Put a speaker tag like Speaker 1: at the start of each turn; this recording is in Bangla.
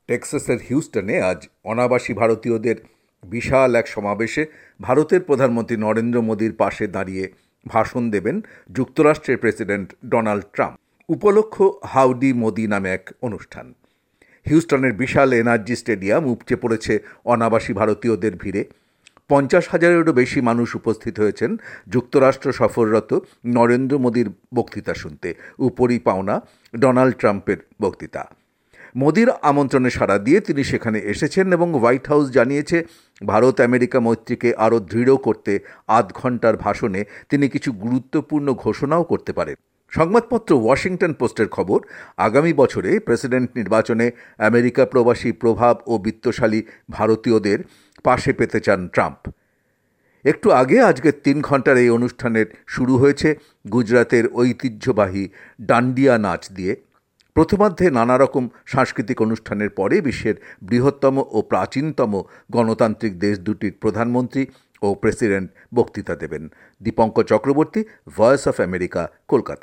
Speaker 1: টেক্সাসের হিউস্টনে আজ অনাবাসী ভারতীয়দের বিশাল এক সমাবেশে ভারতের প্রধানমন্ত্রী নরেন্দ্র মোদীর পাশে দাঁড়িয়ে ভাষণ দেবেন যুক্তরাষ্ট্রের প্রেসিডেন্ট ডোনাল্ড ট্রাম্প। উপলক্ষ হাউডি মোদি নামে এক অনুষ্ঠান। হিউস্টনের বিশাল এনার্জি স্টেডিয়াম উপচে পড়েছে অনাবাসী ভারতীয়দের ভিড়ে। 50,000-এরও বেশি মানুষ উপস্থিত হয়েছেন যুক্তরাষ্ট্র সফররত নরেন্দ্র মোদীর বক্তৃতা শুনতে। উপরই পাওনা ডোনাল্ড ট্রাম্পের বক্তৃতা। মোদির আমন্ত্রণে সাড়া দিয়ে তিনি সেখানে এসেছেন এবং হোয়াইট হাউস জানিয়েছে ভারত আমেরিকা মৈত্রীকে আরও দৃঢ় করতে আধ ঘন্টার ভাষণে তিনি কিছু গুরুত্বপূর্ণ ঘোষণাও করতে পারেন। সংবাদপত্র ওয়াশিংটন পোস্টের খবর, আগামী বছরে প্রেসিডেন্ট নির্বাচনে আমেরিকা প্রবাসী প্রভাব ও বিত্তশালী ভারতীয়দের পাশে পেতে চান ট্রাম্প। একটু আগে আজকের 3 ঘন্টার এই অনুষ্ঠানের শুরু হয়েছে গুজরাতের ঐতিহ্যবাহী ডান্ডিয়া নাচ দিয়ে। প্রথমার্ধে নানা রকম সাংস্কৃতিক অনুষ্ঠানের পরে বিশ্বের বৃহত্তম ও প্রাচীনতম গণতান্ত্রিক দেশ দুটির প্রধানমন্ত্রী ও প্রেসিডেন্ট বক্তৃতা দেবেন। Dipankar Chakraborty, voice of America, Kolkata.